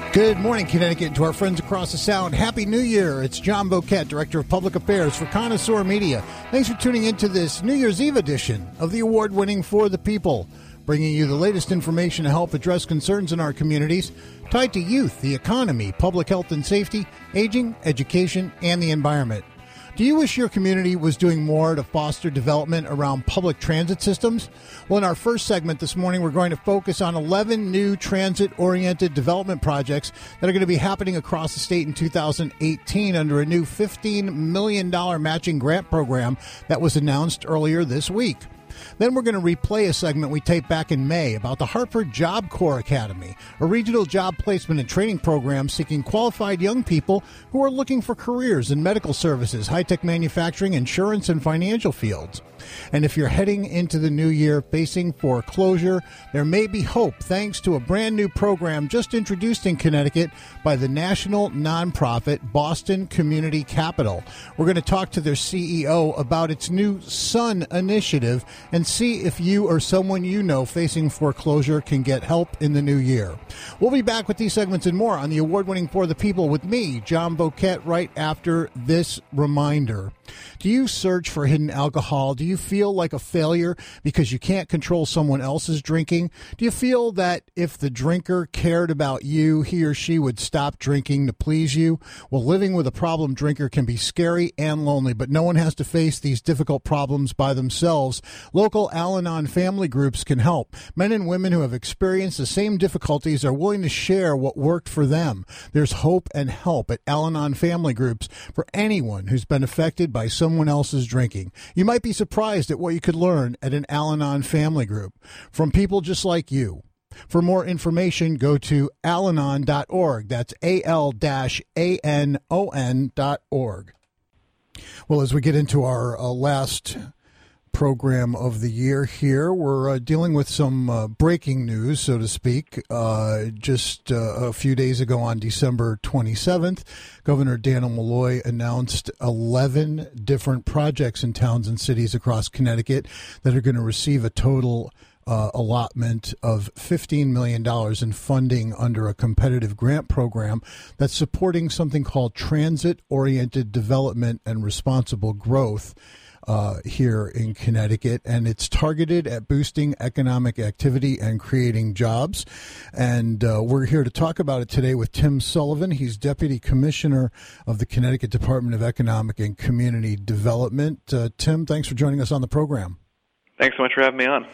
Good morning, Connecticut, and to our friends across the Sound. Happy New Year. It's John Boquette, Director of Public Affairs for Connoisseur Media. Thanks for tuning into this New Year's Eve edition of the award-winning For the People, bringing you the latest information to help address concerns in our communities tied to youth, the economy, public health and safety, aging, education, and the environment. Do you wish your community was doing more to foster development around public transit systems? Well, in our first segment this morning, we're going to focus on 11 new transit-oriented development projects that are going to be happening across the state in 2018 under a new $15 million matching grant program that was announced earlier this week. Then we're going to replay a segment we taped back in May about the Hartford Job Corps Academy, a regional job placement and training program seeking qualified young people who are looking for careers in medical services, high-tech manufacturing, insurance, and financial fields. And if you're heading into the new year facing foreclosure, there may be hope thanks to a brand new program just introduced in Connecticut by the national nonprofit Boston Community Capital. We're going to talk to their CEO about its new SUN initiative and see if you or someone you know facing foreclosure can get help in the new year. We'll be back with these segments and more on the award-winning For the People with me, John Boquette, right after this reminder. Do you search for hidden alcohol? Do you feel like a failure because you can't control someone else's drinking? Do you feel that if the drinker cared about you, he or she would stop drinking to please you? Well, living with a problem drinker can be scary and lonely, but no one has to face these difficult problems by themselves. Local Al-Anon family groups can help. Men and women who have experienced the same difficulties are willing to share what worked for them. There's hope and help at Al-Anon family groups for anyone who's been affected by someone else's drinking. You might be surprised at what you could learn at an Al-Anon family group from people just like you. For more information, go to alanon.org. That's AL-ANON.org. Well, as we get into our last program of the year here, we're dealing with some breaking news, so to speak. Just a few days ago on December 27th, Governor Dannel Malloy announced 11 different projects in towns and cities across Connecticut that are going to receive a total allotment of $15 million in funding under a competitive grant program that's supporting something called Transit-Oriented Development and Responsible Growth here in Connecticut, and it's targeted at boosting economic activity and creating jobs. And we're here to talk about it today with Tim Sullivan. He's Deputy Commissioner of the Connecticut Department of Economic and Community Development. Tim, thanks for joining us on the program. Thanks so much for having me on.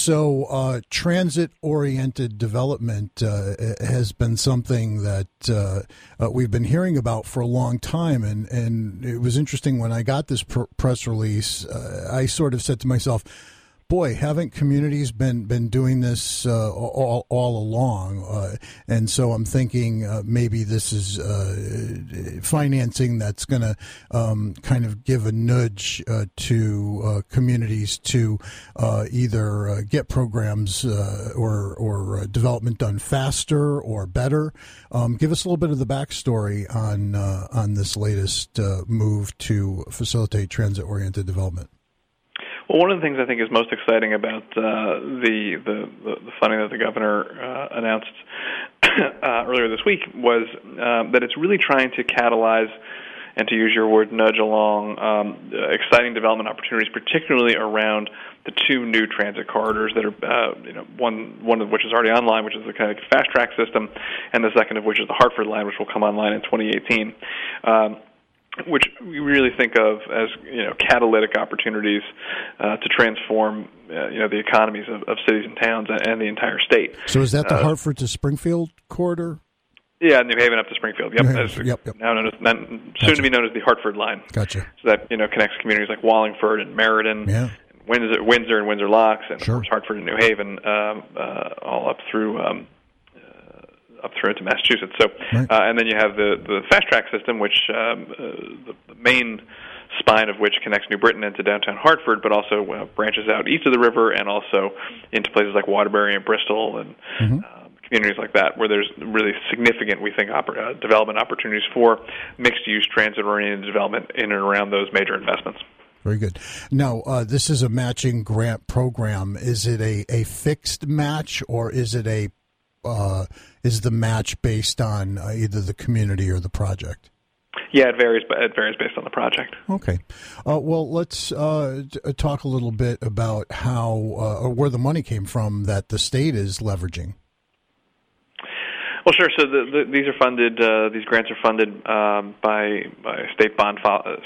So transit-oriented development has been something that we've been hearing about for a long time, and it was interesting when I got this press release. I sort of said to myself, boy, haven't communities been doing this all along? And so I'm thinking maybe this is financing that's going to kind of give a nudge to communities to either get programs or development done faster or better. Give us a little bit of the backstory on this latest move to facilitate transit-oriented development. Well, one of the things I think is most exciting about the funding that the governor announced earlier this week was that it's really trying to catalyze and, to use your word, nudge along exciting development opportunities, particularly around the two new transit corridors that are, one of which is already online, which is the kind of fast track system, and the second of which is the Hartford line, which will come online in 2018. Which we really think of as catalytic opportunities to transform the economies of cities and towns and the entire state. So is that the Hartford to Springfield corridor? Yeah, New Haven up to Springfield. Yep, yep. Now soon to be known as the Hartford line. Gotcha. So that connects communities like Wallingford and Meriden, Windsor and Windsor Locks, and of course Hartford and New Haven, all up through into Massachusetts. So, and then you have the fast track system, which the main spine of which connects New Britain into downtown Hartford, but also branches out east of the river and also into places like Waterbury and Bristol and communities like that, where there's really significant, we think, development opportunities for mixed-use transit-oriented development in and around those major investments. Very good. Now, this is a matching grant program. Is it a fixed match, or is it a is the match based on either the community or the project? Yeah, it varies. It varies based on the project. Okay. Well, let's talk a little bit about how or where the money came from that the state is leveraging. Well, sure. So these are funded. These grants are funded by state bond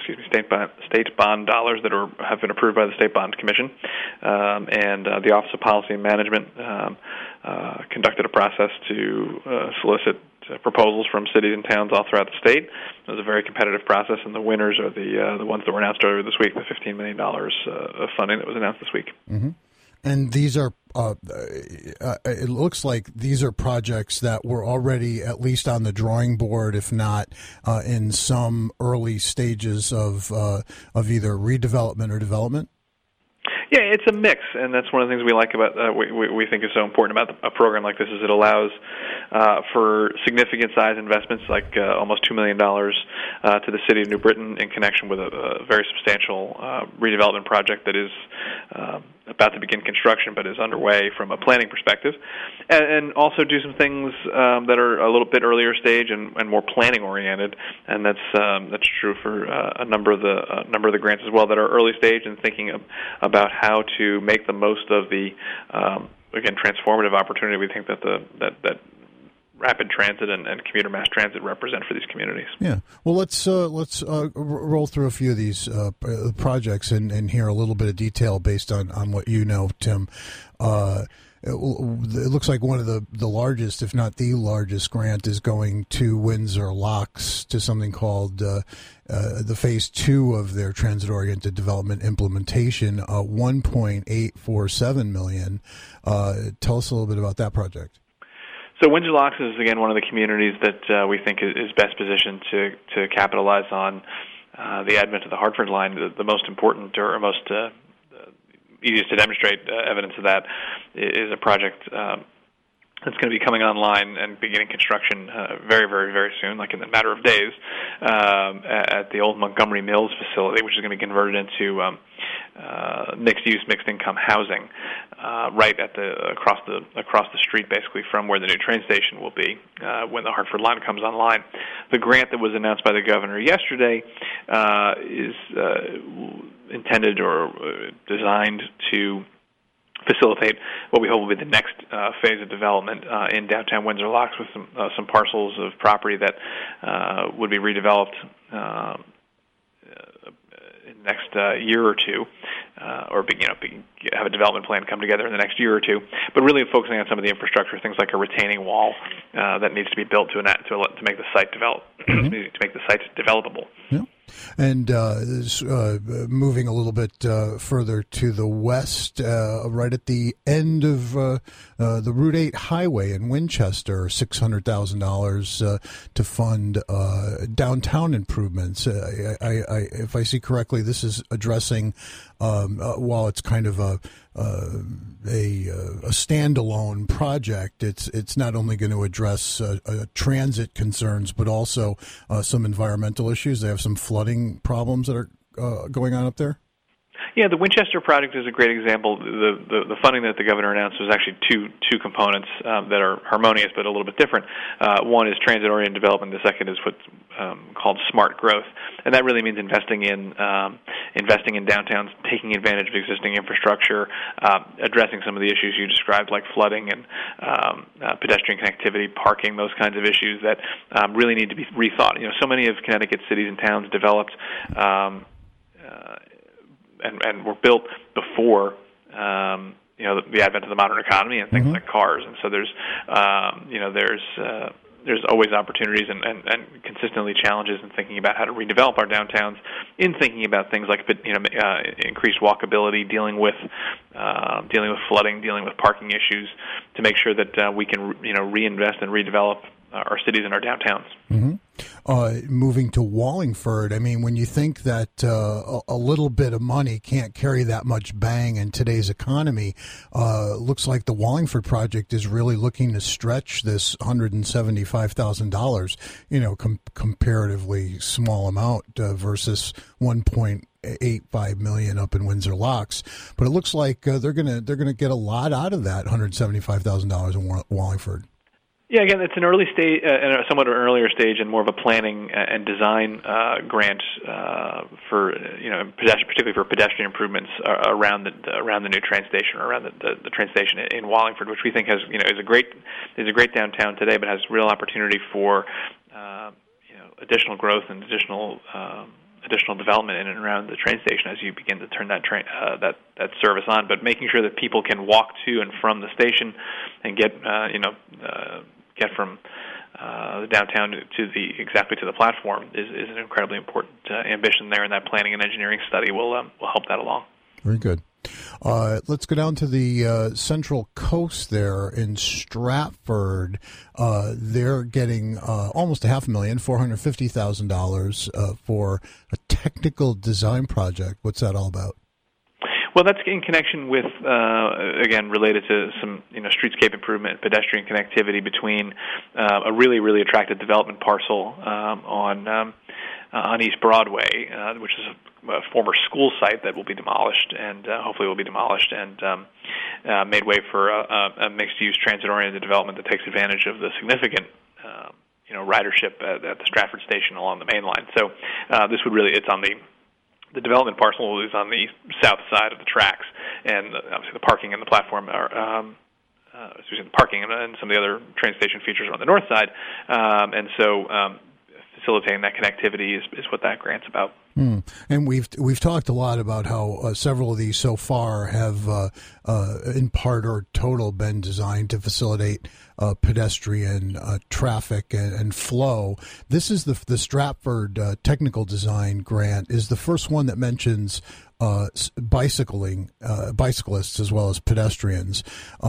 dollars that have been approved by the State Bond Commission, and the Office of Policy and Management conducted a process to solicit proposals from cities and towns all throughout the state. It was a very competitive process, and the winners are the ones that were announced earlier this week. The $15 million of funding that was announced this week. Mm-hmm. And these are, it looks like these are projects that were already at least on the drawing board, if not in some early stages of either redevelopment or development. Yeah, it's a mix, and that's one of the things we like about we think is so important about a program like this is it allows for significant size investments, like almost $2 million to the city of New Britain in connection with a very substantial redevelopment project that is about to begin construction, but is underway from a planning perspective, and also do some things that are a little bit earlier stage and more planning oriented, and that's true for a number of the grants as well that are early stage and thinking about how to make the most of the again transformative opportunity we think that that rapid transit and commuter mass transit represent for these communities. Yeah. Well, let's roll through a few of these projects and hear a little bit of detail based on what you know, Tim. It looks like one of the largest, if not the largest, grant is going to Windsor Locks to something called the Phase 2 of their transit-oriented development implementation, $1.847 million. Tell us a little bit about that project. So Windsor Locks is, again, one of the communities that we think is best positioned to capitalize on the advent of the Hartford line. The most important or most easiest to demonstrate evidence of that is a project that's going to be coming online and beginning construction very, very, very soon, like in a matter of days, at the old Montgomery Mills facility, which is going to be converted into mixed-use, mixed-income housing, right at across the street, basically from where the new train station will be when the Hartford line comes online. The grant that was announced by the governor yesterday is intended or designed to facilitate what we hope will be the next phase of development in downtown Windsor Locks with some parcels of property that would be redeveloped in the next year or two, or have a development plan come together in the next year or two. But really focusing on some of the infrastructure, things like a retaining wall that needs to be built to make the site develop, to make the site developable. Yeah. And moving a little bit further to the west, right at the end of the Route 8 highway in Winchester, $600,000 to fund downtown improvements. If I see correctly, this is addressing, while it's kind of a standalone project, it's not only going to address transit concerns, but also some environmental issues. They have some flooding problems that are going on up there. Yeah, the Winchester project is a great example. The funding that the governor announced was actually two components that are harmonious but a little bit different. One is transit-oriented development. The second is what's called smart growth, and that really means investing in downtowns, taking advantage of existing infrastructure, addressing some of the issues you described, like flooding and pedestrian connectivity, parking, those kinds of issues that really need to be rethought. So many of Connecticut's cities and towns developed and were built before the advent of the modern economy and things like cars, and so there's always opportunities and consistently challenges in thinking about how to redevelop our downtowns, in thinking about things like increased walkability, dealing with flooding, dealing with parking issues, to make sure that we can reinvest and redevelop our cities and our downtowns. Mm-hmm. Moving to Wallingford, I mean, when you think that a little bit of money can't carry that much bang in today's economy, looks like the Wallingford project is really looking to stretch this $175,000, comparatively small amount versus $1.85 million up in Windsor Locks. But it looks like they're gonna get a lot out of that $175,000 in Wallingford. Yeah, again, it's an early stage, somewhat an earlier stage, and more of a planning and design grant for particularly for pedestrian improvements around the new train station, or around the train station in Wallingford, which we think has is a great downtown today, but has real opportunity for additional growth and additional development in and around the train station as you begin to turn that that service on. But making sure that people can walk to and from the station and get from the downtown to the platform is an incredibly important ambition there, and that planning and engineering study will help that along. Very good. Let's go down to the Central Coast there in Stratford. They're getting almost $500,000, $450,000 for a technical design project. What's that all about? Well, that's in connection with, again, related to some streetscape improvement, pedestrian connectivity between a really, really attractive development parcel on East Broadway, which is a former school site that will be demolished, and hopefully will be demolished, and made way for a mixed-use transit-oriented development that takes advantage of the significant ridership at the Stratford station along the main line. So this would really, it's on the development parcel is on the south side of the tracks, and obviously the parking and the platform are the parking and some of the other train station features are on the north side, and so facilitating that connectivity is what that grant's about. And we've talked a lot about how several of these so far have, in part or total, been designed to facilitate pedestrian traffic and flow. This is the Stratford Technical Design Grant is the first one that mentions bicyclists as well as pedestrians.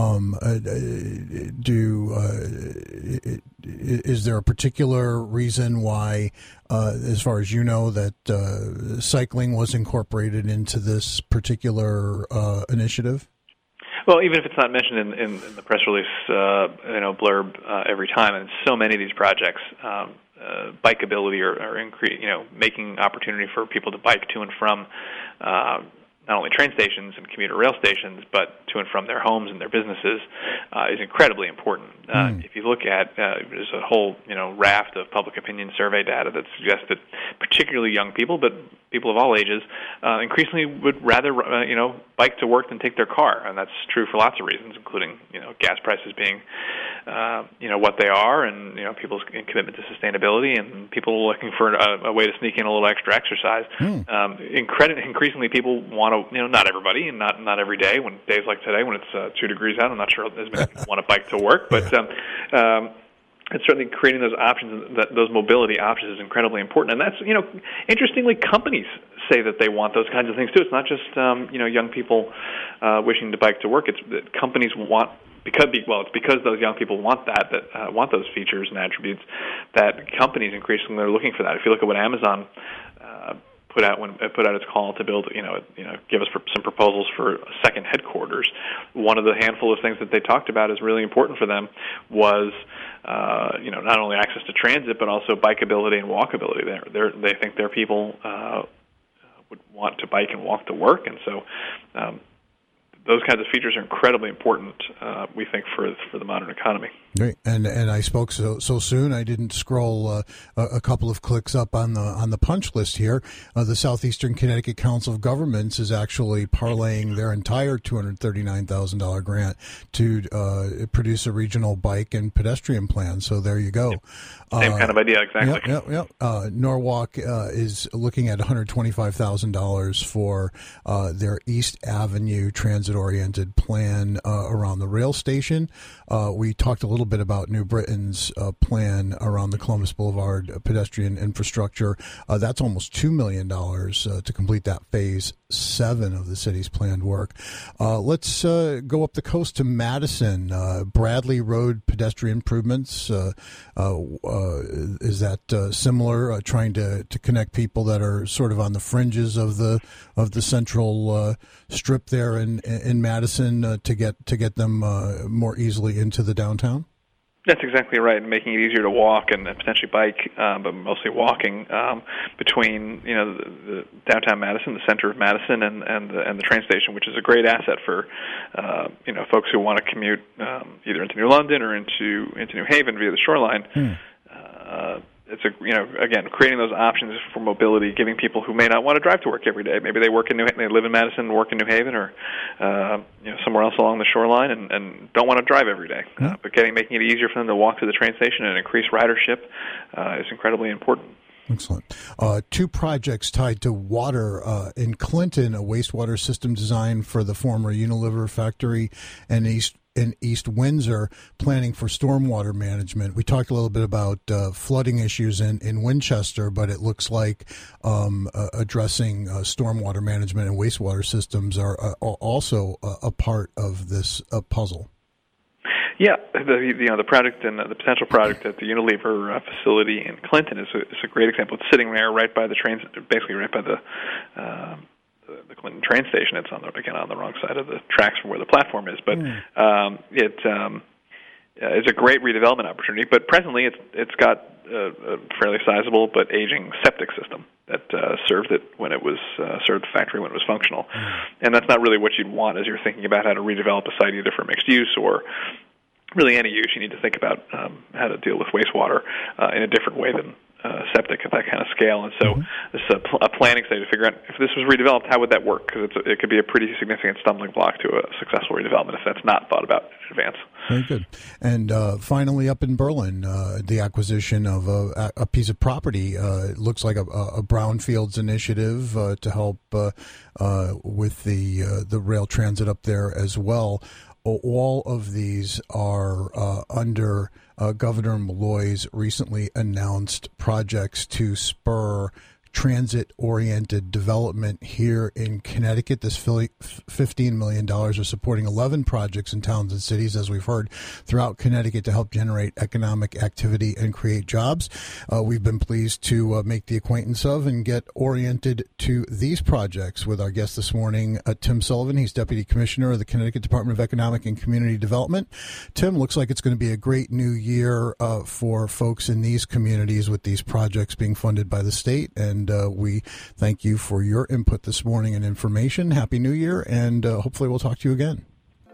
Is there a particular reason why, as far as you know, that cycling was incorporated into this particular initiative? Well, even if it's not mentioned in the press release, blurb every time, and so many of these projects, bikeability or making opportunity for people to bike to and from not only train stations and commuter rail stations, but to and from their homes and their businesses is incredibly important. If you look at, there's a whole raft of public opinion survey data that suggests that particularly young people, but people of all ages, increasingly would rather bike to work than take their car, and that's true for lots of reasons, including gas prices being what they are, and people's commitment to sustainability, and people looking for a way to sneak in a little extra exercise. Increasingly, people want to, not everybody, and not every day. When days like today, when it's 2 degrees out, I'm not sure as many people want to bike to work, but and certainly creating those options, those mobility options, is incredibly important. And that's, interestingly, companies say that they want those kinds of things too. It's not just young people wishing to bike to work. It's that companies want. It's because those young people want want those features and attributes, that companies increasingly are looking for that. If you look at what Amazon put out its call to build, give us some proposals for a second headquarters, one of the handful of things that they talked about is really important for them was not only access to transit but also bikeability and walkability. They think their people would want to bike and walk to work, and so those kinds of features are incredibly important, we think, for the modern economy. Right, and I spoke so soon I didn't scroll a couple of clicks up on the punch list here. The Southeastern Connecticut Council of Governments is actually parlaying their entire $239,000 grant to produce a regional bike and pedestrian plan. So there you go. Same kind of idea, exactly. Yep. Norwalk is looking at $125,000 for their East Avenue transit-oriented plan around the rail station. We talked a little bit about New Britain's plan around the Columbus Boulevard pedestrian infrastructure. That's almost $2 million to complete that phase 7 of the city's planned work. Let's go up the coast to Madison. Bradley Road pedestrian improvements. Is that similar? Trying to connect people that are sort of on the fringes of the central strip there in Madison to get them more easily into the downtown? That's exactly right, and making it easier to walk and potentially bike, but mostly walking between the downtown Madison, the center of Madison, and the train station, which is a great asset for folks who want to commute either into New London or into New Haven via the shoreline. It's again, creating those options for mobility, giving people who may not want to drive to work every day. Maybe they live in Madison, work in New Haven, or somewhere else along the shoreline, and don't want to drive every day. But making it easier for them to walk to the train station and increase ridership is incredibly important. Excellent. Two projects tied to water in Clinton: a wastewater system design for the former Unilever factory, and in East Windsor, planning for stormwater management. We talked a little bit about flooding issues in Winchester, but it looks like addressing stormwater management and wastewater systems are also a part of this puzzle. Yeah, the project and the potential project at the Unilever facility in Clinton is a great example. It's sitting there right by the trains, basically right by the Clinton train station. It's on the wrong side of the tracks from where the platform is, but it's a great redevelopment opportunity. But presently, it's got a fairly sizable but aging septic system that served it when it was served the factory when it was functional, and that's not really what you'd want as you're thinking about how to redevelop a site either for mixed use or really any use. You need to think about how to deal with wastewater in a different way than septic at that kind of scale. And so this is a planning study to figure out if this was redeveloped, how would that work? Because it could be a pretty significant stumbling block to a successful redevelopment if that's not thought about in advance. Very good. And finally, up in Berlin, the acquisition of a piece of property. It looks like a brownfields initiative to help with the rail transit up there as well. All of these are under Governor Malloy's recently announced projects to spur transit-oriented development here in Connecticut. This $15 million is supporting 11 projects in towns and cities, as we've heard, throughout Connecticut to help generate economic activity and create jobs. We've been pleased to make the acquaintance of and get oriented to these projects with our guest this morning, Tim Sullivan. He's Deputy Commissioner of the Connecticut Department of Economic and Community Development. Tim, looks like it's going to be a great new year for folks in these communities with these projects being funded by the state, and we thank you for your input this morning and information. Happy New Year, and hopefully we'll talk to you again.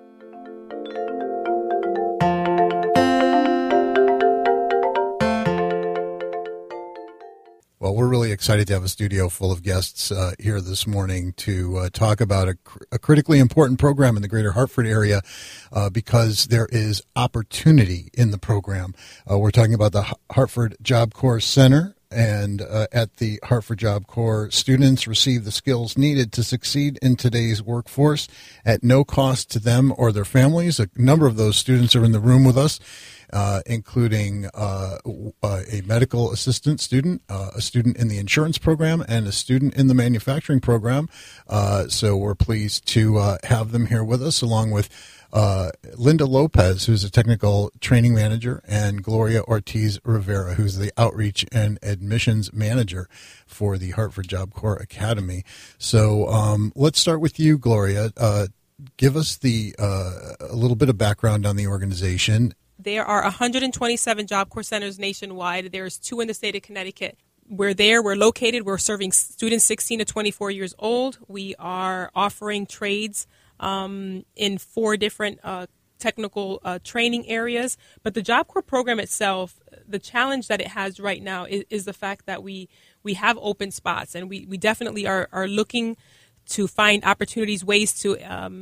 Well, we're really excited to have a studio full of guests here this morning to talk about a critically important program in the greater Hartford area because there is opportunity in the program. We're talking about the Hartford Job Corps Center. And at the Hartford Job Corps, students receive the skills needed to succeed in today's workforce at no cost to them or their families. A number of those students are in the room with us, including a medical assistant student, a student in the insurance program, and a student in the manufacturing program. So we're pleased to have them here with us, along with Linda Lopez, who's a technical training manager, and Gloria Ortiz Rivera, who's the outreach and admissions manager for the Hartford Job Corps Academy. So let's start with you, Gloria. Give us a little bit of background on the organization. There are 127 Job Corps centers nationwide. There's 2 in the state of Connecticut. We're located. We're serving students 16 to 24 years old. We are offering trades in 4 different technical training areas. But the Job Corps program itself, the challenge that it has right now is the fact that we have open spots, and we definitely are looking to find opportunities, ways to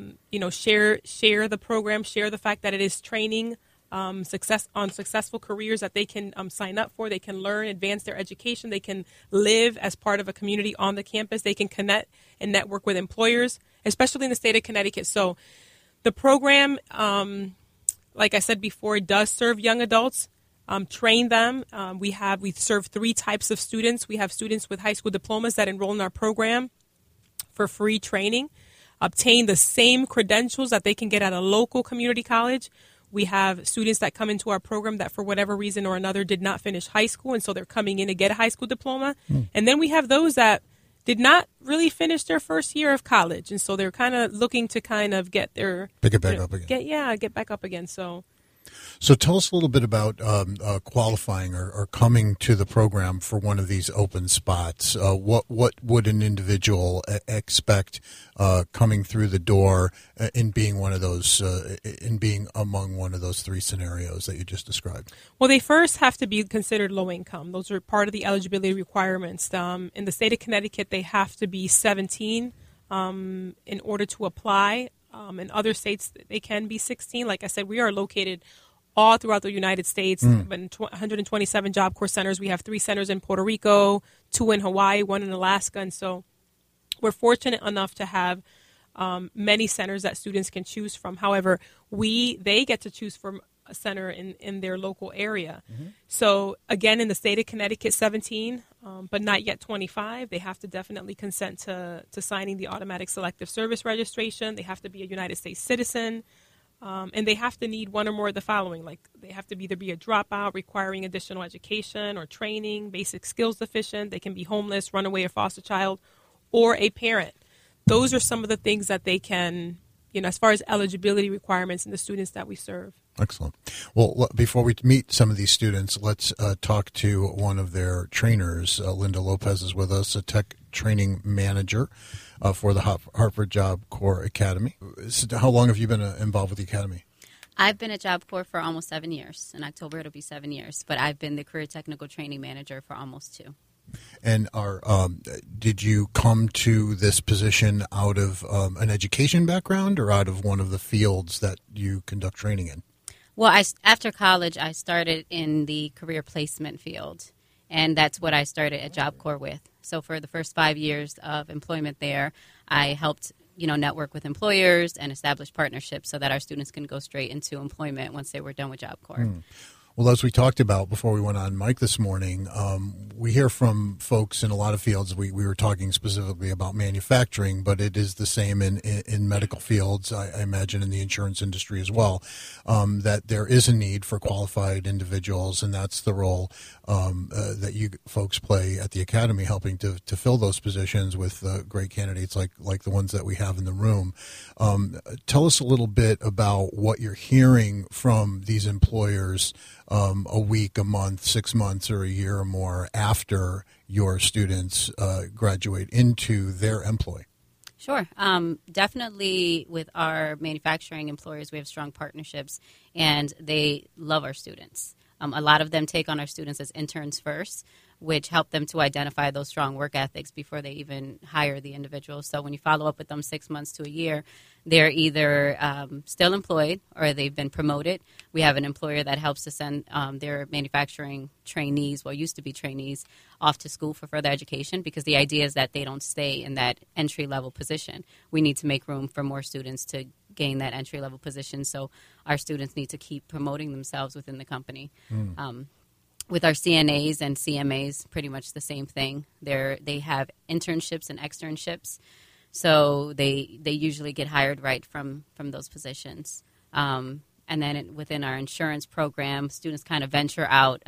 share the program, share the fact that it is training successful careers that they can sign up for. They can learn, advance their education. They can live as part of a community on the campus. They can connect and network with employers, especially in the state of Connecticut. So the program, like I said before, does serve young adults, train them. We serve 3 types of students. We have students with high school diplomas that enroll in our program for free training, obtain the same credentials that they can get at a local community college. We have students that come into our program that for whatever reason or another did not finish high school, and so they're coming in to get a high school diploma. And then we have those that did not really finish their first year of college, and so they're kind of looking to kind of get their... Pick it back up again. Get back up again. So So tell us a little bit about qualifying or coming to the program for one of these open spots. What would an individual expect coming through the door in being one of those, in being among one of those three scenarios that you just described? Well, they first have to be considered low income. Those are part of the eligibility requirements. In the state of Connecticut, they have to be 17 in order to apply. In other states, they can be 16. Like I said, we are located all throughout the United States, but in 127 Job Corps centers. We have 3 centers in Puerto Rico, 2 in Hawaii, 1 in Alaska. And so we're fortunate enough to have many centers that students can choose from. However, they get to choose from a center in their local area. So again, in the state of Connecticut, 17, but not yet 25. They have to definitely consent to signing the automatic selective service registration. They have to be a United States citizen. And they have to need one or more of the following. Like they have to either be a dropout requiring additional education or training, basic skills deficient. They can be homeless, runaway or foster child, or a parent. Those are some of the things that they can, as far as eligibility requirements and the students that we serve. Excellent. Well, before we meet some of these students, let's talk to one of their trainers. Linda Lopez is with us, a tech training manager for the Hartford Job Corps Academy. How long have you been involved with the Academy? I've been at Job Corps for almost 7 years. In October, it'll be 7 years. But I've been the career technical training manager for almost 2. And did you come to this position out of an education background or out of one of the fields that you conduct training in? Well, after college, I started in the career placement field, and that's what I started at Job Corps with. So for the first 5 years of employment there, I helped network with employers and establish partnerships so that our students can go straight into employment once they were done with Job Corps. Well, as we talked about before we went on mic this morning, we hear from folks in a lot of fields. We were talking specifically about manufacturing, but it is the same in medical fields, I imagine in the insurance industry as well, that there is a need for qualified individuals, and that's the role that you folks play at the Academy, helping to fill those positions with great candidates like the ones that we have in the room. Tell us a little bit about what you're hearing from these employers a week, a month, 6 months, or a year or more after your students graduate into their employ. Sure. Definitely with our manufacturing employers, we have strong partnerships, and they love our students. A lot of them take on our students as interns first, which help them to identify those strong work ethics before they even hire the individuals. So when you follow up with them 6 months to a year, they're either still employed or they've been promoted. We have an employer that helps to send their manufacturing trainees, used to be trainees, off to school for further education, because the idea is that they don't stay in that entry-level position. We need to make room for more students to gain that entry-level position, so our students need to keep promoting themselves within the company. With our CNAs and CMAs, pretty much the same thing. They have internships and externships, so they usually get hired right from those positions. And then within our insurance program, students kind of venture out.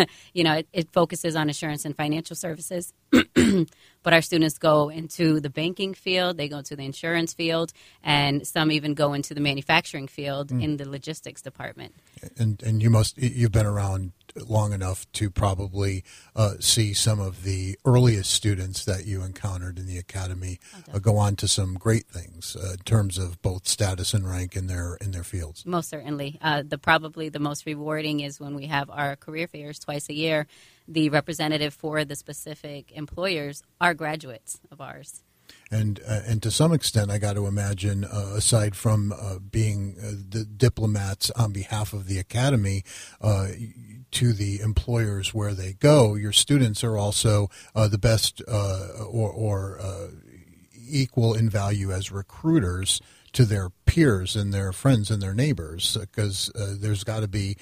It focuses on insurance and financial services, but our students go into the banking field, they go to the insurance field, and some even go into the manufacturing field in the logistics department. And you've been around long enough to probably see some of the earliest students that you encountered in the Academy go on to some great things in terms of both status and rank in their fields. Most certainly. Probably the most rewarding is when we have our career fairs twice a year. The representative for the specific employers are graduates of ours. And to some extent, I got to imagine, aside from being the diplomats on behalf of the Academy to the employers where they go, your students are also the best or equal in value as recruiters to their peers and their friends and their neighbors, because there's got to be,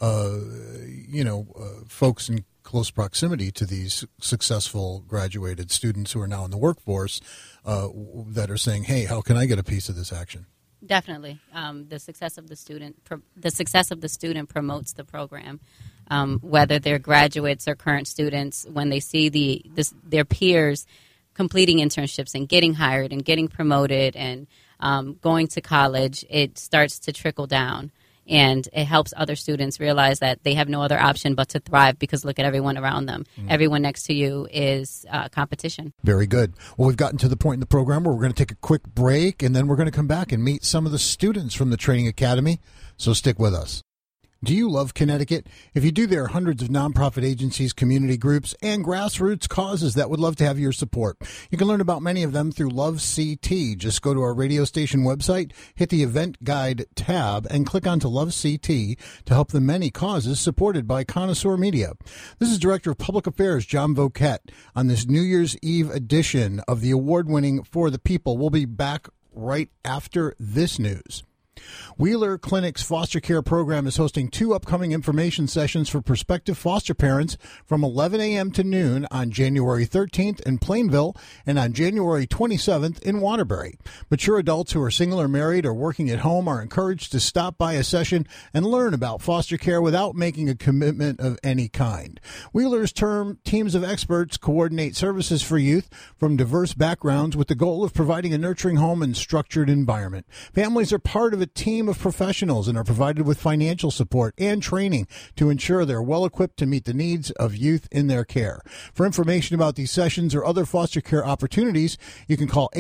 folks in close proximity to these successful graduated students who are now in the workforce that are saying, "Hey, how can I get a piece of this action?" Definitely, the success of the student promotes the program. Whether they're graduates or current students, when they see their peers completing internships and getting hired and getting promoted and going to college, it starts to trickle down. And it helps other students realize that they have no other option but to thrive, because look at everyone around them. Everyone next to you is competition. Very good. Well, we've gotten to the point in the program where we're going to take a quick break, and then we're going to come back and meet some of the students from the Training Academy. So stick with us. Do you love Connecticut? If you do, there are hundreds of nonprofit agencies, community groups, and grassroots causes that would love to have your support. You can learn about many of them through Love CT. Just go to our radio station website, hit the event guide tab, and click onto Love CT to help the many causes supported by Connoisseur Media. This is Director of Public Affairs, John Voquette, on this New Year's Eve edition of the award-winning For the People. We'll be back right after this news. Wheeler Clinic's foster care program is hosting 2 upcoming information sessions for prospective foster parents from 11 a.m. to noon on January 13th in Plainville and on January 27th in Waterbury. Mature adults who are single or married or working at home are encouraged to stop by a session and learn about foster care without making a commitment of any kind. Wheeler's teams of experts coordinate services for youth from diverse backgrounds with the goal of providing a nurturing home and structured environment. Families are part of a team of professionals and are provided with financial support and training to ensure they're well equipped to meet the needs of youth in their care. For information about these sessions or other foster care opportunities, you can call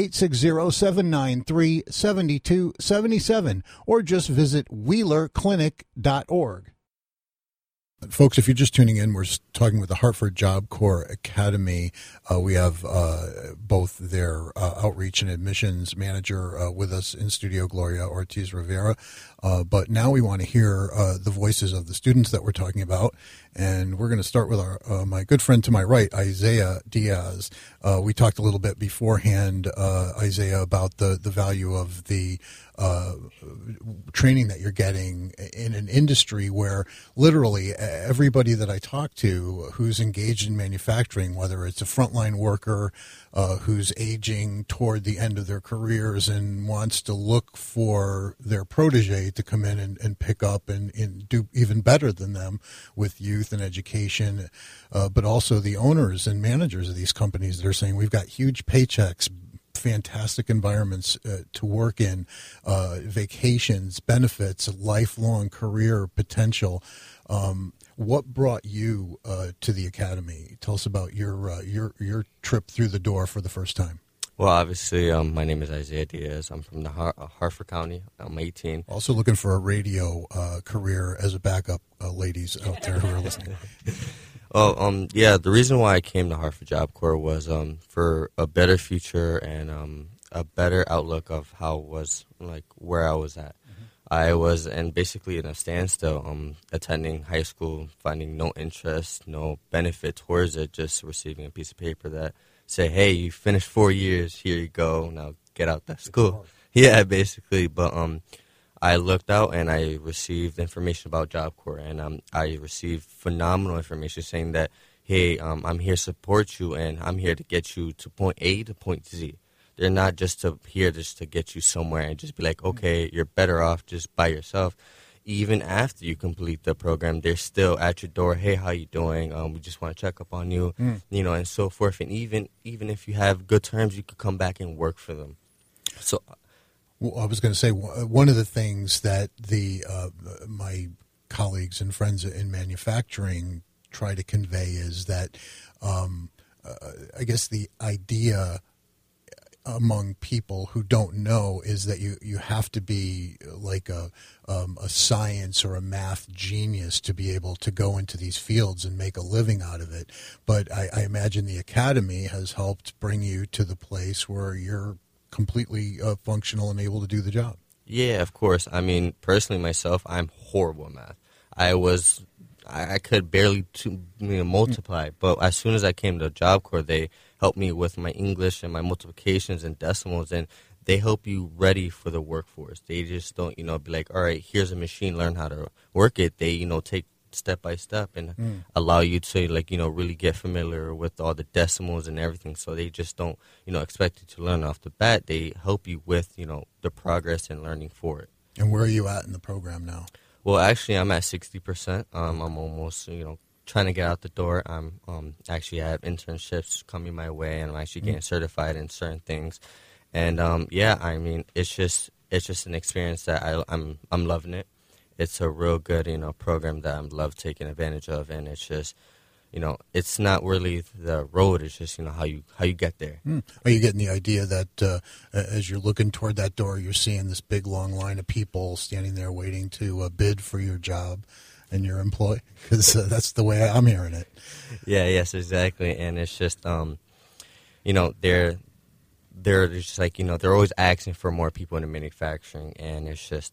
860-793-7277 or just visit wheelerclinic.org. Folks, if you're just tuning in, we're talking with the Hartford Job Corps Academy. We have both their outreach and admissions manager with us in studio, Gloria Ortiz Rivera. But now we want to hear the voices of the students that we're talking about. And we're going to start with our my good friend to my right, Isaiah Diaz. We talked a little bit beforehand, Isaiah, about the value of the training that you're getting in an industry where literally everybody that I talk to who's engaged in manufacturing, whether it's a frontline worker who's aging toward the end of their careers and wants to look for their protege to come in and pick up and do even better than them with youth and education, but also the owners and managers of these companies that are saying we've got huge paychecks, fantastic environments to work in, vacations, benefits, lifelong career potential. What brought you to the academy? Tell us about your trip through the door for the first time. Well, obviously, my name is Isaiah Diaz. I'm from the Hartford County. I'm 18. Also looking for a radio career as a backup, ladies out there who are listening. Yeah, the reason why I came to Hartford Job Corps was for a better future and a better outlook of where I was at. Mm-hmm. I was basically in a standstill, attending high school, finding no interest, no benefit towards it, just receiving a piece of paper that say, hey, you finished 4 years, here you go, now get out that school. Yeah, basically, but I looked out and I received information about Job Corps, and I received phenomenal information saying that, hey, I'm here to support you, and I'm here to get you to point A to point Z. They're not just here to get you somewhere and just be like, okay, you're better off just by yourself. Even after you complete the program, they're still at your door. Hey, how you doing? We just want to check up on you, and so forth. And even if you have good terms, you could come back and work for them. So, well, I was going to say one of the things that my colleagues and friends in manufacturing try to convey is that I guess the idea among people who don't know is that you have to be like a science or a math genius to be able to go into these fields and make a living out of it. But I imagine the academy has helped bring you to the place where you're completely functional and able to do the job. Yeah, of course. I mean, personally myself, I'm horrible at math. I could barely multiply, but as soon as I came to Job Corps, they helped me with my English and my multiplications and decimals, and they help you ready for the workforce. They just don't, be like, all right, here's a machine, learn how to work it. They, take step by step and allow you to, really get familiar with all the decimals and everything. So they just don't, expect you to learn off the bat. They help you with, the progress and learning for it. And where are you at in the program now? Well, actually, I'm at 60%. I'm almost, trying to get out the door. I'm actually have internships coming my way, and I'm actually getting certified in certain things. And yeah, I mean, it's just an experience that I'm loving it. it's a real good, program that I love taking advantage of, and it's just, it's not really the road, it's just, how you get there. Are you getting the idea that as you're looking toward that door, you're seeing this big long line of people standing there waiting to bid for your job and your employee? Because that's the way I'm hearing it. Yeah, yes, exactly. And it's just, they're just like, they're always asking for more people in the manufacturing, and it's just,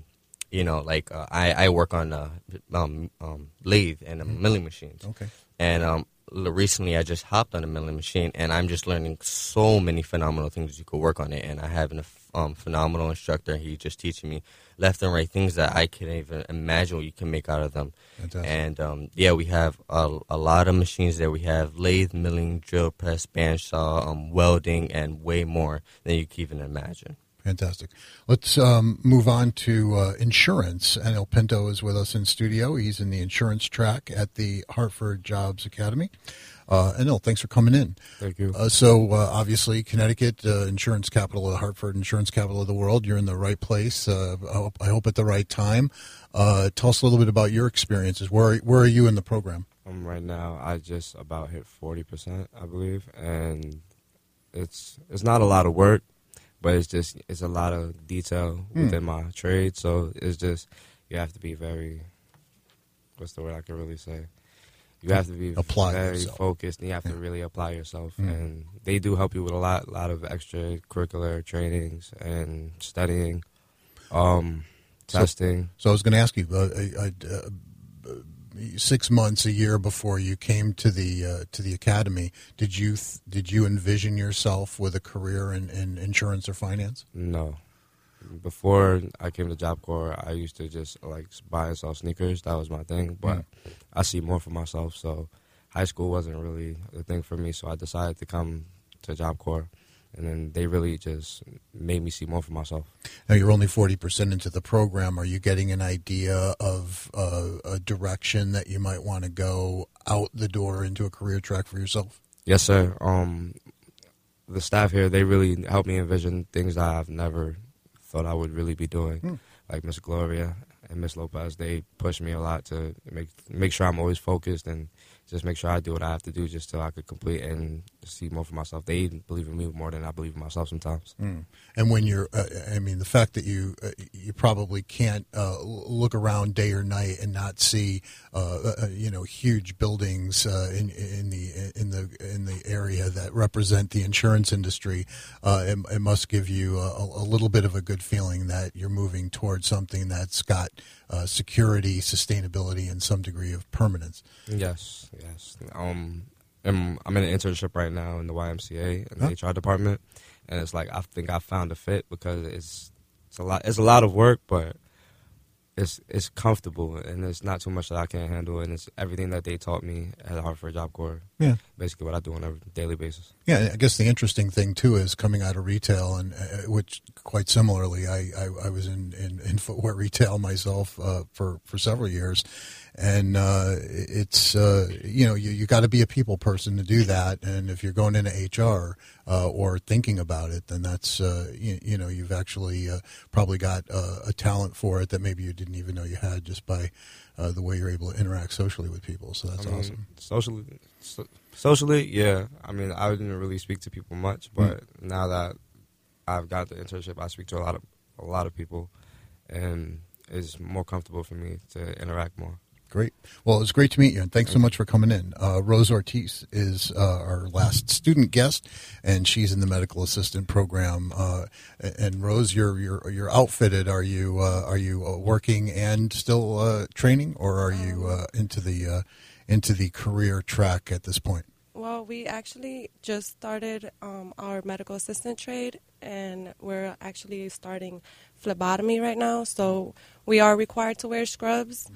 I work on lathe and milling machines. Okay. And recently I just hopped on a milling machine, and I'm just learning so many phenomenal things you could work on it. And I have a phenomenal instructor. He just teaching me left and right things that I can't even imagine what you can make out of them. Fantastic. And we have a lot of machines there. We have lathe, milling, drill press, bench saw, welding, and way more than you can even imagine. Fantastic. Let's move on to insurance. Anil Pinto is with us in studio. He's in the insurance track at the Hartford Jobs Academy. Anil, thanks for coming in. Thank you. Obviously, Connecticut, insurance capital of Hartford, insurance capital of the world. You're in the right place. I hope at the right time. Tell us a little bit about your experiences. Where are you in the program? Right now, I just about hit 40%, I believe, and it's not a lot of work. But it's a lot of detail within my trade, so it's just you have to be very, what's the word I can really say? You have to be very focused, and you have to really apply yourself. And they do help you with a lot of extracurricular trainings and studying, testing. So I was going to ask you, 6 months, a year before you came to the academy, did you envision yourself with a career in insurance or finance? No. Before I came to Job Corps, I used to just buy and sell sneakers. That was my thing. But I see more for myself. So high school wasn't really a thing for me. So I decided to come to Job Corps. And then they really just made me see more for myself. Now, you're only 40% into the program. Are you getting an idea of a direction that you might want to go out the door into a career track for yourself? Yes, sir. The staff here, they really helped me envision things that I've never thought I would really be doing. Like Miss Gloria and Miss Lopez, they push me a lot to make sure I'm always focused and just make sure I do what I have to do just so I could complete and see more for myself. They believe in me more than I believe in myself sometimes. And when you're, the fact that you probably can't look around day or night and not see, huge buildings in the area that represent the insurance industry, it must give you a little bit of a good feeling that you're moving towards something that's got security, sustainability, and some degree of permanence. Yes. I'm in an internship right now in the YMCA in the HR department, and it's like I think I found a fit because it's a lot of work, but it's comfortable and it's not too much that I can't handle, and it's everything that they taught me at Hartford Job Corps. Yeah, basically what I do on a daily basis. Yeah, I guess the interesting thing too is coming out of retail, and which quite similarly, I was in footwear retail myself for several years. And it's you got to be a people person to do that. And if you're going into HR or thinking about it, then that's you've actually probably got a talent for it that maybe you didn't even know you had just by the way you're able to interact socially with people. So that's awesome. Socially, yeah. I didn't really speak to people much, but now that I've got the internship, I speak to a lot of people, and it's more comfortable for me to interact more. Great. Well, it's great to meet you, and thanks so much for coming in. Rose Ortiz is our last student guest, and she's in the medical assistant program. And Rose, you're outfitted. Are you working and still training, or are you into the career track at this point? Well, we actually just started our medical assistant trade, and we're actually starting phlebotomy right now. So we are required to wear scrubs.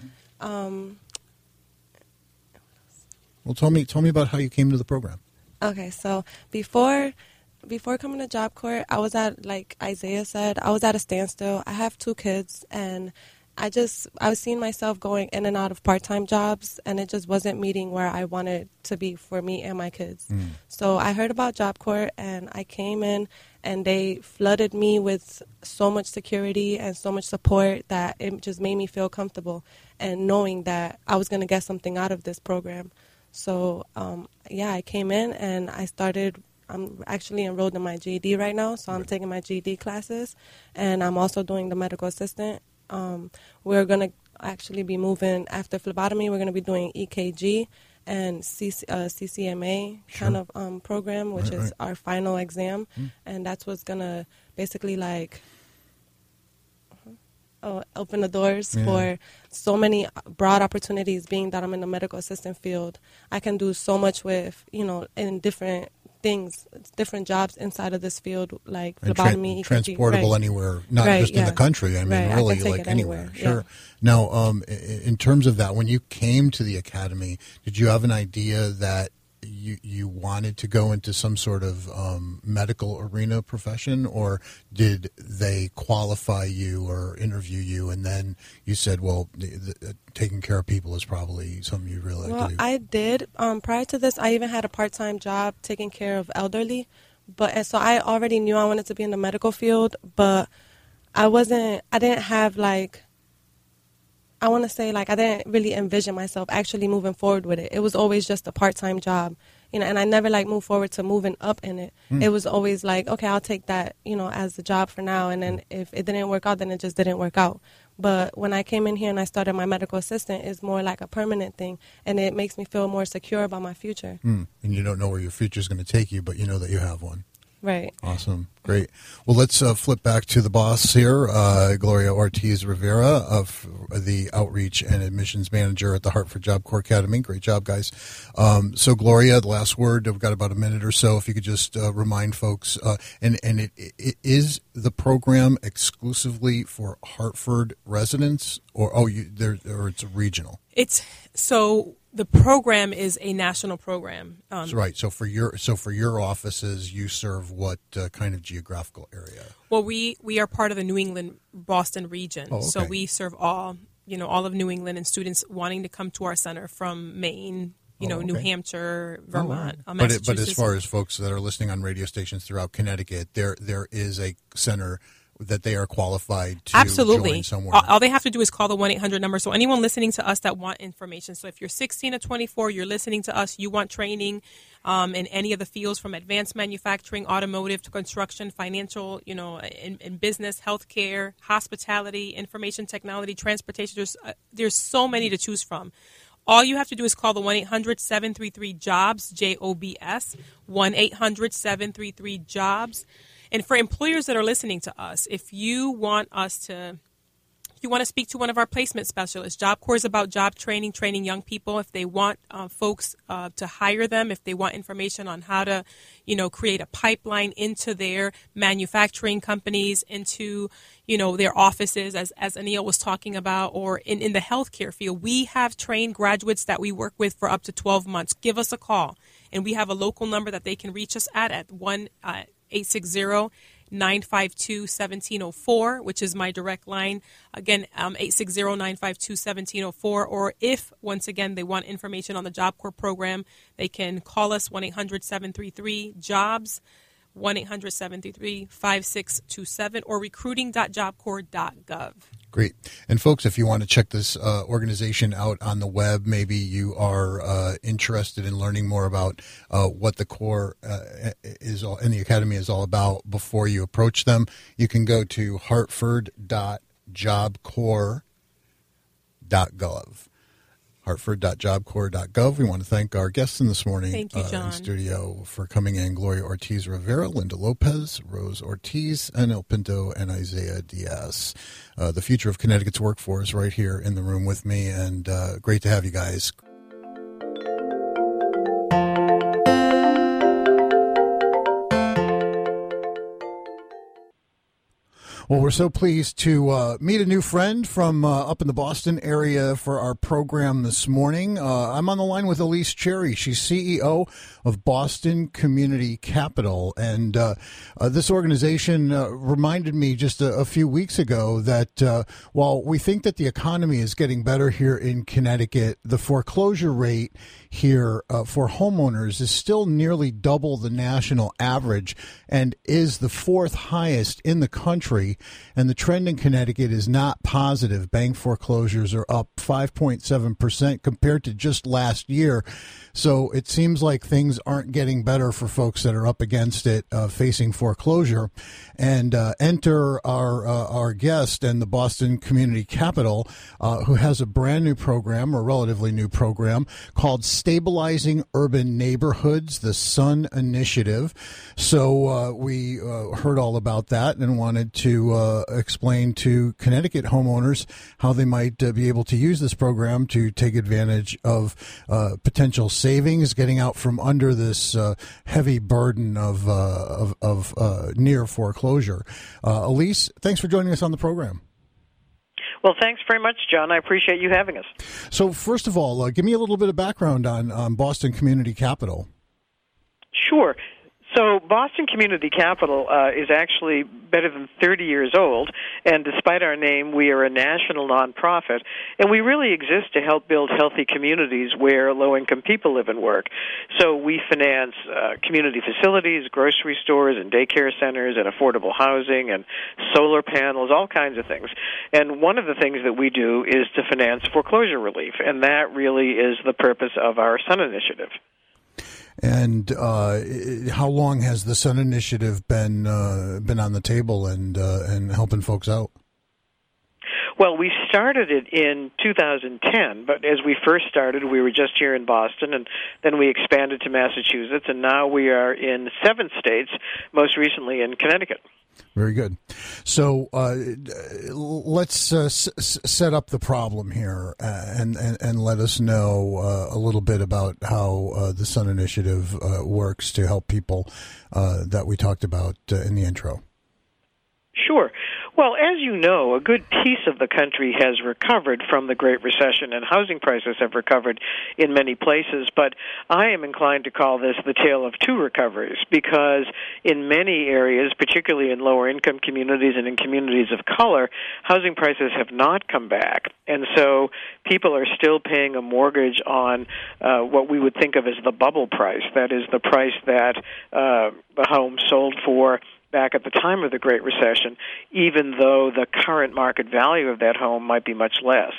Well, tell me about how you came to the program. Okay, so before coming to Job Corps, I was at, like Isaiah said, I was at a standstill. I have 2 kids, and I was seeing myself going in and out of part-time jobs, and it just wasn't meeting where I wanted to be for me and my kids. So I heard about Job Corps, and I came in, and they flooded me with so much security and so much support that it just made me feel comfortable, and knowing that I was going to get something out of this program. So, I came in, and I'm actually enrolled in my GED right now, so I'm taking my GED classes, and I'm also doing the medical assistant. We're going to actually be moving, after phlebotomy, we're going to be doing EKG and CCMA kind of program, which is our final exam, and that's what's going to basically open the doors for so many broad opportunities. Being that I'm in the medical assistant field, I can do so much with, in different things, different jobs inside of this field, like phlebotomy, transportable anywhere, not just in the country. I mean, really, like anywhere. Sure. Yeah. Now, in terms of that, when you came to the academy, did you have an idea that you wanted to go into some sort of medical arena profession, or did they qualify you or interview you, and then you said, well, taking care of people is probably something you really like to do? I did. Prior to this, I even had a part-time job taking care of elderly, and so I already knew I wanted to be in the medical field, but I didn't have I didn't really envision myself actually moving forward with it. It was always just a part-time job, and I never moved forward to moving up in it. It was always okay, I'll take that, as a job for now. And then if it didn't work out, then it just didn't work out. But when I came in here and I started my medical assistant, it's more like a permanent thing, and it makes me feel more secure about my future. And you don't know where your future is going to take you, but you know that you have one. Right. Awesome. Great. Well, let's flip back to the boss here, Gloria Ortiz Rivera, of the Outreach and Admissions Manager at the Hartford Job Corps Academy. Great job, guys. So, Gloria, the last word. We've got about a minute or so. If you could just remind folks, and it is the program exclusively for Hartford residents, or it's regional. The program is a national program. Right. So for your offices, you serve what kind of geographical area? Well, we are part of the New England Boston region, so we serve all of New England, and students wanting to come to our center from Maine, New Hampshire, Vermont, Massachusetts. But as far as folks that are listening on radio stations throughout Connecticut, there is a center that they are qualified to join somewhere. All they have to do is call the 1-800 number. So anyone listening to us that want information. So if you're 16 to 24, you're listening to us, you want training in any of the fields from advanced manufacturing, automotive to construction, financial, in business, healthcare, hospitality, information technology, transportation. There's so many to choose from. All you have to do is call the 1-800-733-JOBS, JOBS, 1-800-733-JOBS. And for employers that are listening to us, if you want to speak to one of our placement specialists, Job Corps is about job training young people. If they want folks to hire them, if they want information on how to, create a pipeline into their manufacturing companies, into, their offices, as Anil was talking about, or in the healthcare field, we have trained graduates that we work with for up to 12 months. Give us a call. And we have a local number that they can reach us at 1-860-952-1704, which is my direct line. Again, 860-952-1704. Or if, once again, they want information on the Job Corps program, they can call us 1-800-733-JOBS, 1-800-733-5627, or recruiting.jobcorps.gov. Great. And folks, if you want to check this organization out on the web, maybe you are interested in learning more about what the Corps and the Academy is all about before you approach them, you can go to hartford.jobcorps.gov. hartford.jobcorps.gov. We want to thank our guests in this morning. Thank you, John. In studio for coming in: Gloria Ortiz Rivera, Linda Lopez, Rose Ortiz, Anil Pinto, and Isaiah Diaz. The future of Connecticut's workforce right here in the room with me, and great to have you guys. Well, we're so pleased to meet a new friend from up in the Boston area for our program this morning. I'm on the line with Elise Cherry. She's CEO of Boston Community Capital. And this organization reminded me just a few weeks ago that while we think that the economy is getting better here in Connecticut, the foreclosure rate here for homeowners is still nearly double the national average and is the fourth highest in the country. And the trend in Connecticut is not positive. Bank foreclosures are up 5.7% compared to just last year. So it seems like things aren't getting better for folks that are up against it, facing foreclosure. And enter our guest and the Boston Community Capital, who has a brand new program, or relatively new program, called Stabilizing Urban Neighborhoods, the SUN Initiative. So we heard all about that and wanted to explain to Connecticut homeowners how they might be able to use this program to take advantage of potential savings, getting out from under this heavy burden of near foreclosure. Elise, thanks for joining us on the program. Well, thanks very much, John. I appreciate you having us. So first of all, give me a little bit of background on Boston Community Capital. Sure. So Boston Community Capital is actually better than 30 years old, and despite our name, we are a national nonprofit, and we really exist to help build healthy communities where low-income people live and work. So we finance community facilities, grocery stores, and daycare centers, and affordable housing, and solar panels, all kinds of things. And one of the things that we do is to finance foreclosure relief, and that really is the purpose of our SUN initiative. And how long has the SUN Initiative been on the table and helping folks out? Well, we started it in 2010, but as we first started, we were just here in Boston, and then we expanded to Massachusetts, and now we are in 7 states, most recently in Connecticut. Very good. So let's set up the problem here and let us know a little bit about how the SUN Initiative works to help people that we talked about in the intro. Sure. Well, as you know, a good piece of the country has recovered from the Great Recession, and housing prices have recovered in many places. But I am inclined to call this the tale of two recoveries, because in many areas, particularly in lower-income communities and in communities of color, housing prices have not come back. And so people are still paying a mortgage on what we would think of as the bubble price, that is the price that the home sold for back at the time of the Great Recession, even though the current market value of that home might be much less.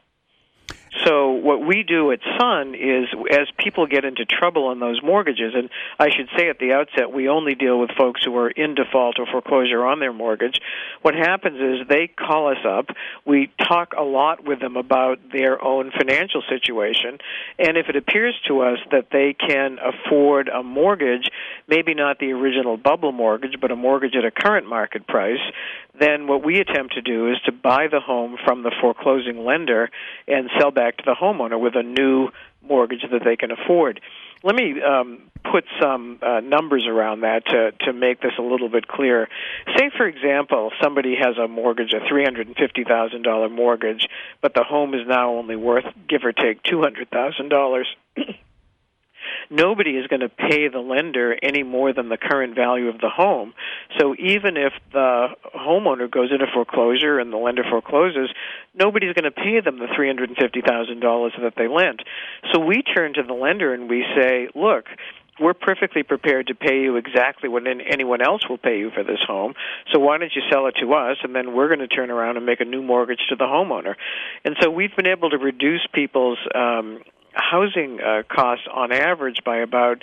So what we do at SUN is, as people get into trouble on those mortgages, and I should say at the outset, we only deal with folks who are in default or foreclosure on their mortgage. What happens is they call us up, we talk a lot with them about their own financial situation, and if it appears to us that they can afford a mortgage, maybe not the original bubble mortgage, but a mortgage at a current market price, then what we attempt to do is to buy the home from the foreclosing lender and sell back to the homeowner with a new mortgage that they can afford. Let me put some numbers around that to make this a little bit clearer. Say, for example, somebody has a mortgage, a $350,000 mortgage, but the home is now only worth, give or take, $200,000. Nobody is going to pay the lender any more than the current value of the home. So even if the homeowner goes into foreclosure and the lender forecloses, nobody's going to pay them the $350,000 that they lent. So we turn to the lender and we say, look, we're perfectly prepared to pay you exactly what anyone else will pay you for this home, so why don't you sell it to us, and then we're going to turn around and make a new mortgage to the homeowner. And so we've been able to reduce people's housing costs on average by about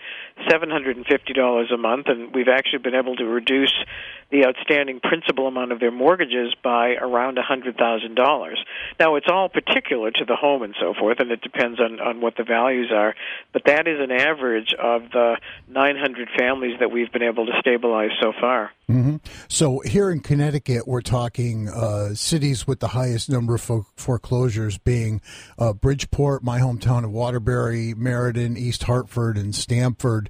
$750 a month, and we've actually been able to reduce the outstanding principal amount of their mortgages by around $100,000. Now, it's all particular to the home and so forth, and it depends on what the values are, but that is an average of the 900 families that we've been able to stabilize so far. Mm-hmm. So here in Connecticut, we're talking cities with the highest number of foreclosures being Bridgeport, my hometown of Waterbury, Meriden, East Hartford, and Stamford.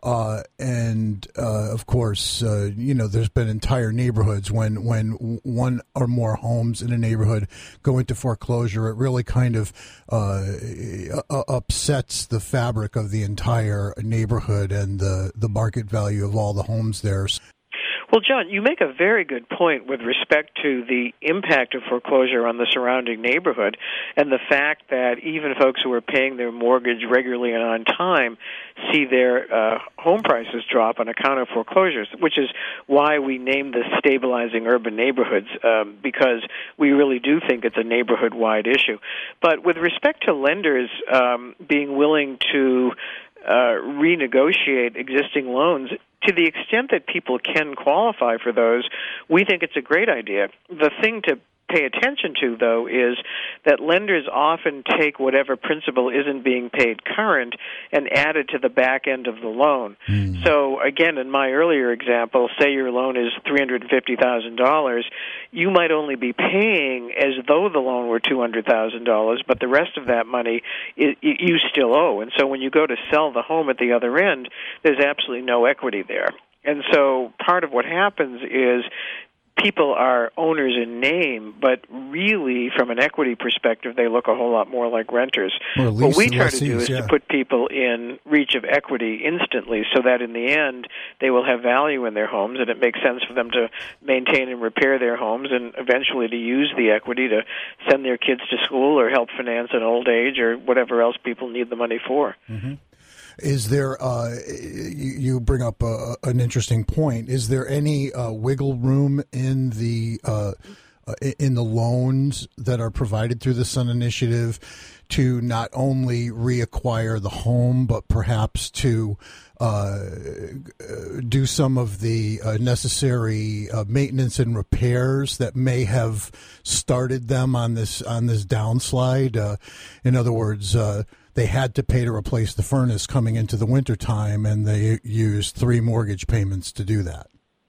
Of course, there's been entire neighborhoods when one or more homes in a neighborhood go into foreclosure, it really kind of upsets the fabric of the entire neighborhood and the market value of all the homes there. Well, John, you make a very good point with respect to the impact of foreclosure on the surrounding neighborhood and the fact that even folks who are paying their mortgage regularly and on time see their home prices drop on account of foreclosures, which is why we named this Stabilizing Urban Neighborhoods, because we really do think it's a neighborhood-wide issue. But with respect to lenders being willing to renegotiate existing loans, to the extent that people can qualify for those, we think it's a great idea. The thing to pay attention to, though, is that lenders often take whatever principal isn't being paid current and add it to the back end of the loan. So, again, in my earlier example, say your loan is $350,000, you might only be paying as though the loan were $200,000, but the rest of that money you still owe. And so when you go to sell the home at the other end, there's absolutely no equity there. And so part of what happens is people are owners in name, but really, from an equity perspective, they look a whole lot more like renters. What we try to do is to put people in reach of equity instantly so that in the end, they will have value in their homes, and it makes sense for them to maintain and repair their homes and eventually to use the equity to send their kids to school or help finance an old age or whatever else people need the money for. Mm-hmm. Is there, you bring up an interesting point, is there any wiggle room in the loans that are provided through the Sun Initiative to not only reacquire the home, but perhaps to do some of the necessary maintenance and repairs that may have started them on this downslide? In other words, they had to pay to replace the furnace coming into the wintertime, and they used 3 mortgage payments to do that.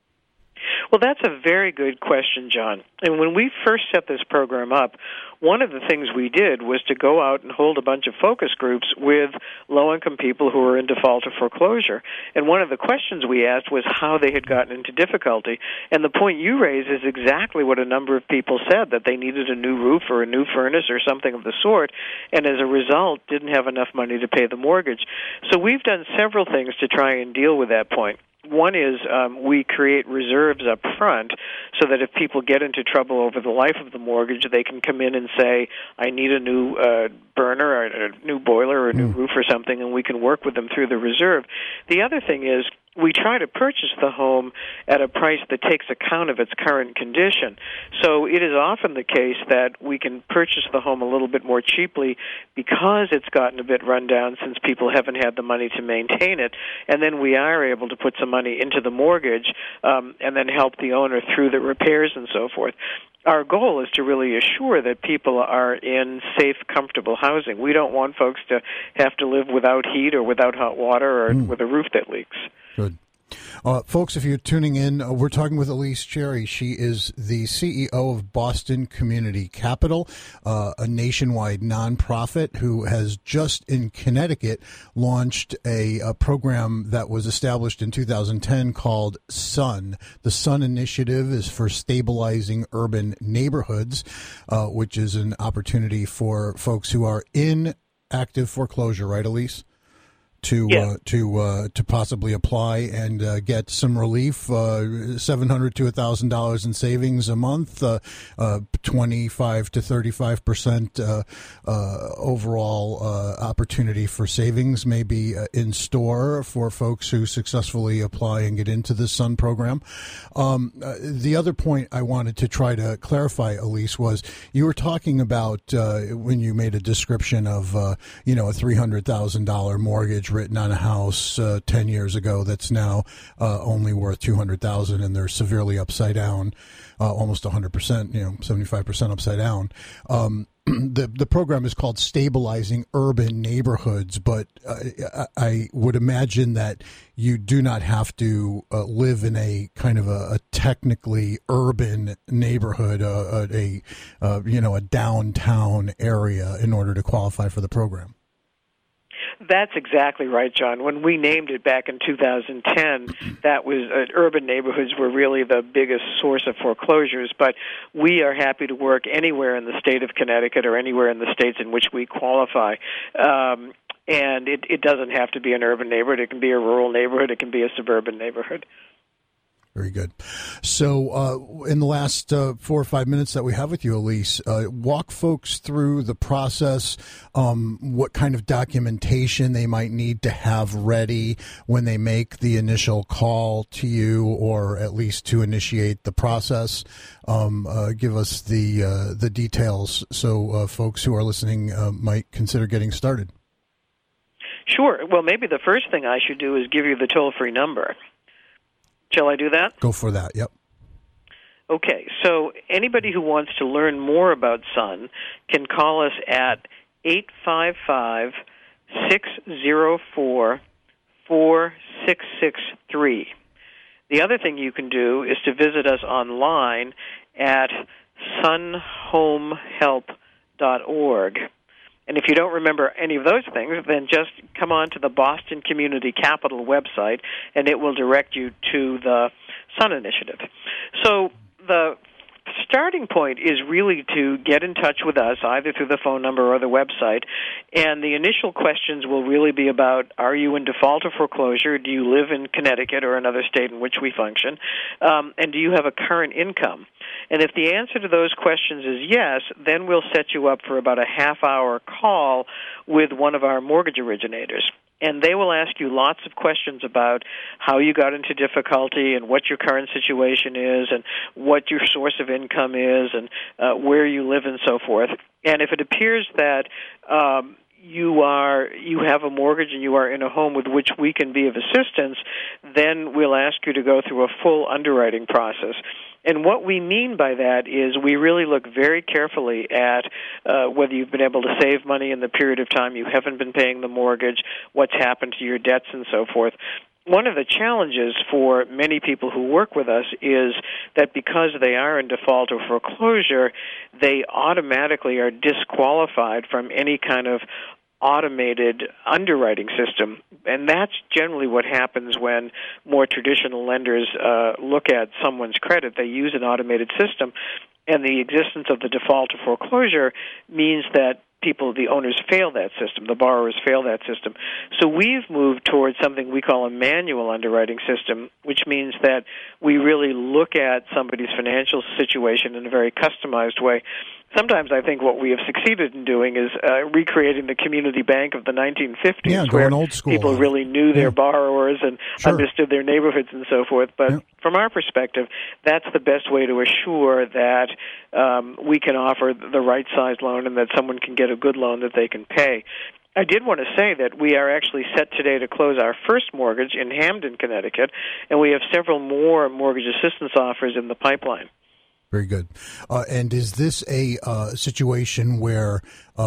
Well, that's a very good question, John. And when we first set this program up, one of the things we did was to go out and hold a bunch of focus groups with low-income people who were in default of foreclosure. And one of the questions we asked was how they had gotten into difficulty. And the point you raise is exactly what a number of people said, that they needed a new roof or a new furnace or something of the sort, and as a result didn't have enough money to pay the mortgage. So we've done several things to try and deal with that point. One is we create reserves up front so that if people get into trouble over the life of the mortgage, they can come in and say, I need a new burner or a new boiler or a new roof or something, and we can work with them through the reserve. The other thing is we try to purchase the home at a price that takes account of its current condition. So it is often the case that we can purchase the home a little bit more cheaply because it's gotten a bit run down since people haven't had the money to maintain it, and then we are able to put some money into the mortgage and then help the owner through the repairs and so forth. Our goal is to really assure that people are in safe, comfortable housing. We don't want folks to have to live without heat or without hot water or with a roof that leaks. Good. Folks, if you're tuning in, we're talking with Elise Cherry. She is the CEO of Boston Community Capital, a nationwide nonprofit who has just in Connecticut launched a program that was established in 2010 called SUN. The SUN Initiative is for Stabilizing Urban Neighborhoods, which is an opportunity for folks who are in active foreclosure, right, Elise? To possibly apply and get some relief, $700 to $1,000 in savings a month, 25 to 35% overall opportunity for savings may be in store for folks who successfully apply and get into the SUN program. The other point I wanted to try to clarify, Elise, was you were talking about when you made a description of a $300,000 mortgage written on a house 10 years ago that's now only worth $200,000, and they're severely upside down, almost 100%, 75% upside down. the program is called Stabilizing Urban Neighborhoods, but I would imagine that you do not have to live in a kind of a technically urban neighborhood, a downtown area in order to qualify for the program. That's exactly right, John. When we named it back in 2010, that was urban neighborhoods were really the biggest source of foreclosures, but we are happy to work anywhere in the state of Connecticut or anywhere in the states in which we qualify. And it doesn't have to be an urban neighborhood. It can be a rural neighborhood. It can be a suburban neighborhood. Very good. So in the last 4 or 5 minutes that we have with you, Elise, walk folks through the process, what kind of documentation they might need to have ready when they make the initial call to you, or at least to initiate the process. Give us the details so folks who are listening might consider getting started. Sure. Well, maybe the first thing I should do is give you the toll-free number. Shall I do that? Go for that, yep. Okay, so anybody who wants to learn more about SUN can call us at 855-604-4663. The other thing you can do is to visit us online at sunhomehelp.org. And if you don't remember any of those things, then just come on to the Boston Community Capital website, and it will direct you to the SUN Initiative. So the starting point is really to get in touch with us, either through the phone number or the website, and the initial questions will really be about, are you in default or foreclosure? Do you live in Connecticut or another state in which we function? And do you have a current income? And if the answer to those questions is yes, then we'll set you up for about a half-hour call with one of our mortgage originators. And they will ask you lots of questions about how you got into difficulty and what your current situation is and what your source of income is and where you live and so forth. And if it appears that you have a mortgage and you are in a home with which we can be of assistance, then we'll ask you to go through a full underwriting process. And what we mean by that is we really look very carefully at whether you've been able to save money in the period of time you haven't been paying the mortgage, what's happened to your debts, and so forth. One of the challenges for many people who work with us is that because they are in default or foreclosure, they automatically are disqualified from any kind of automated underwriting system. And that's generally what happens when more traditional lenders look at someone's credit. They use an automated system, and the existence of the default or foreclosure means that the owners fail that system, the borrowers fail that system. So we've moved towards something we call a manual underwriting system, which means that we really look at somebody's financial situation in a very customized way. Sometimes I think what we have succeeded in doing is recreating the community bank of the 1950s, where old school, people really knew their borrowers and understood their neighborhoods and so forth. But from our perspective, that's the best way to assure that we can offer the right size loan and that someone can get a good loan that they can pay. I did want to say that we are actually set today to close our first mortgage in Hamden, Connecticut, and we have several more mortgage assistance offers in the pipeline. Very good. And is this a situation where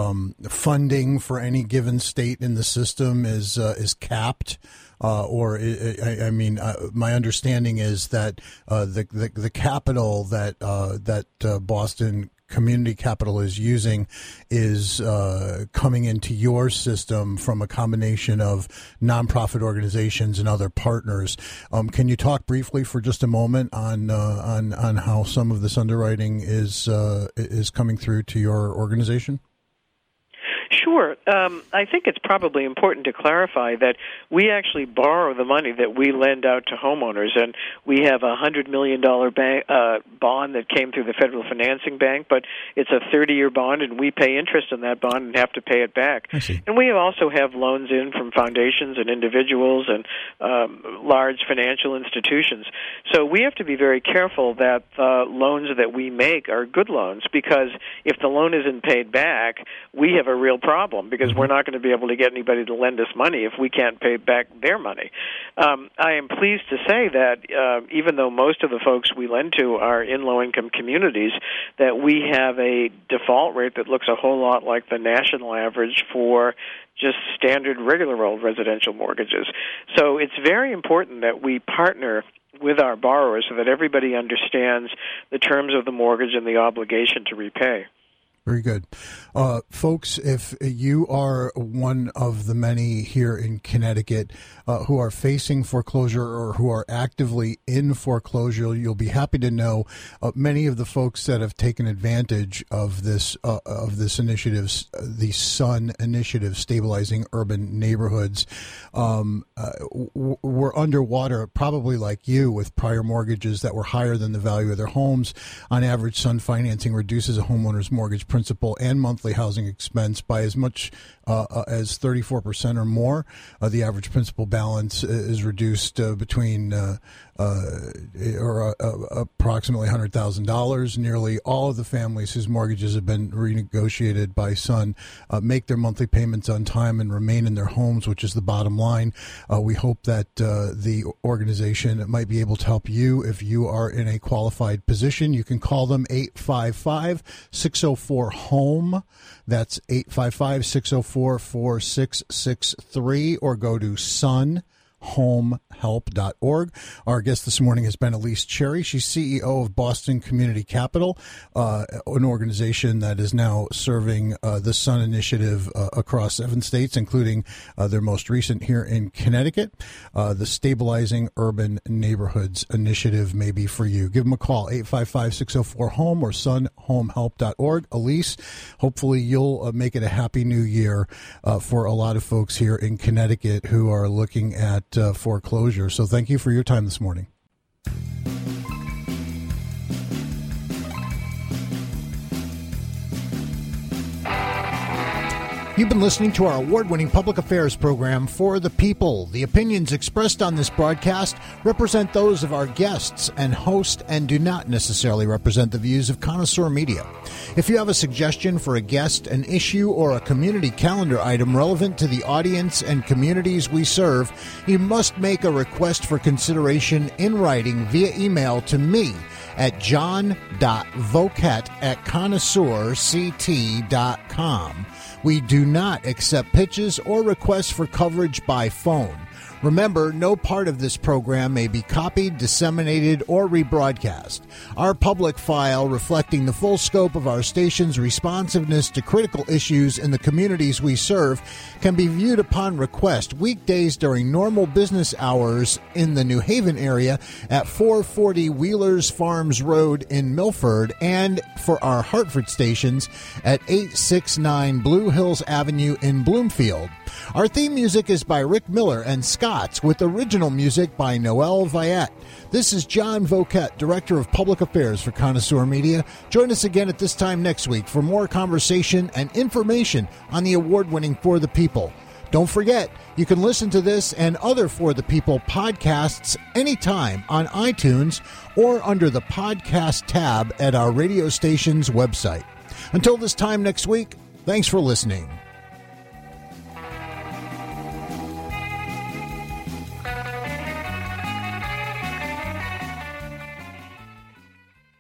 funding for any given state in the system is capped? My understanding is that the capital that Boston Community Capital is using is coming into your system from a combination of nonprofit organizations and other partners. Can you talk briefly for just a moment on how some of this underwriting is coming through to your organization? Sure. I think it's probably important to clarify that we actually borrow the money that we lend out to homeowners, and we have a $100 million bond that came through the Federal Financing Bank, but it's a 30-year bond, and we pay interest on that bond and have to pay it back. I see. And we also have loans in from foundations and individuals and large financial institutions. So we have to be very careful that the loans that we make are good loans, because if the loan isn't paid back, we have a real problem. problem because we're not going to be able to get anybody to lend us money if we can't pay back their money. I am pleased to say that even though most of the folks we lend to are in low-income communities, that we have a default rate that looks a whole lot like the national average for just standard, regular old residential mortgages. So it's very important that we partner with our borrowers so that everybody understands the terms of the mortgage and the obligation to repay. Very good. Folks, if you are one of the many here in Connecticut who are facing foreclosure or who are actively in foreclosure, you'll be happy to know many of the folks that have taken advantage of this initiative, the SUN initiative, Stabilizing Urban Neighborhoods, were underwater, probably like you, with prior mortgages that were higher than the value of their homes. On average, SUN financing reduces a homeowner's mortgage principal and monthly housing expense by as much as 34% or more. The average principal balance is reduced between approximately $100,000. Nearly all of the families whose mortgages have been renegotiated by SUN make their monthly payments on time and remain in their homes, which is the bottom line. We hope that the organization might be able to help you if you are in a qualified position. You can call them 855-604-HOME. That's 855-604-4663, or go to sunhomehelp.org. Our guest this morning has been Elise Cherry. She's CEO of Boston Community Capital, an organization that is now serving the SUN initiative across 7 states, including their most recent here in Connecticut. The Stabilizing Urban Neighborhoods initiative may be for you. Give them a call, 855-604-HOME or sunhomehelp.org. Elise, hopefully you'll make it a happy new year for a lot of folks here in Connecticut who are looking at foreclosure. So thank you for your time this morning. You've been listening to our award-winning public affairs program, For the People. The opinions expressed on this broadcast represent those of our guests and host and do not necessarily represent the views of Connoisseur Media. If you have a suggestion for a guest, an issue, or a community calendar item relevant to the audience and communities we serve, you must make a request for consideration in writing via email to me at john.vocat@connoisseurct.com. We do not accept pitches or requests for coverage by phone. Remember, no part of this program may be copied, disseminated, or rebroadcast. Our public file, reflecting the full scope of our station's responsiveness to critical issues in the communities we serve, can be viewed upon request weekdays during normal business hours in the New Haven area at 440 Wheelers Farms Road in Milford, and for our Hartford stations at 869 Blue Hills Avenue in Bloomfield. Our theme music is by Rick Miller and Scott's, with original music by Noel Viette. This is John Vocat, Director of Public Affairs for Connoisseur Media. Join us again at this time next week for more conversation and information on the award-winning For the People. Don't forget, you can listen to this and other For the People podcasts anytime on iTunes or under the podcast tab at our radio station's website. Until this time next week, thanks for listening.